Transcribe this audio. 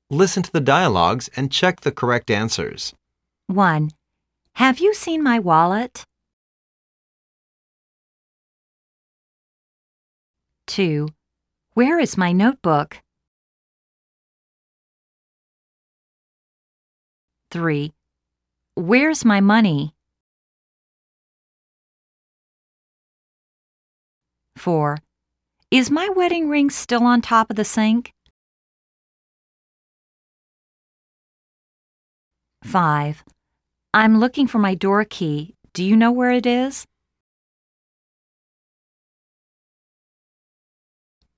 Listen to the dialogues and check the correct answers. 1. Have you seen my wallet? 2. Where is my notebook? 3. Where's my money? 4. Is my wedding ring still on top of the sink? 5. I'm looking for my door key. Do you know where it is?